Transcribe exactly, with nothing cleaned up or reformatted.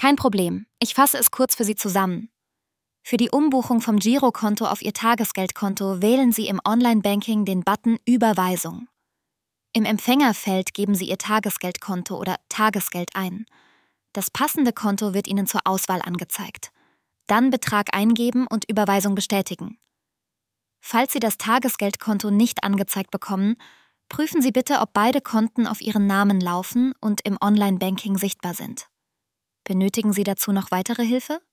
Kein Problem, ich fasse es kurz für Sie zusammen. Für die Umbuchung vom Girokonto auf Ihr Tagesgeldkonto wählen Sie im Online-Banking den Button Überweisung. Im Empfängerfeld geben Sie Ihr Tagesgeldkonto oder Tagesgeld ein. Das passende Konto wird Ihnen zur Auswahl angezeigt. Dann Betrag eingeben und Überweisung bestätigen. Falls Sie das Tagesgeldkonto nicht angezeigt bekommen, prüfen Sie bitte, ob beide Konten auf Ihren Namen laufen und im Online-Banking sichtbar sind. Benötigen Sie dazu noch weitere Hilfe?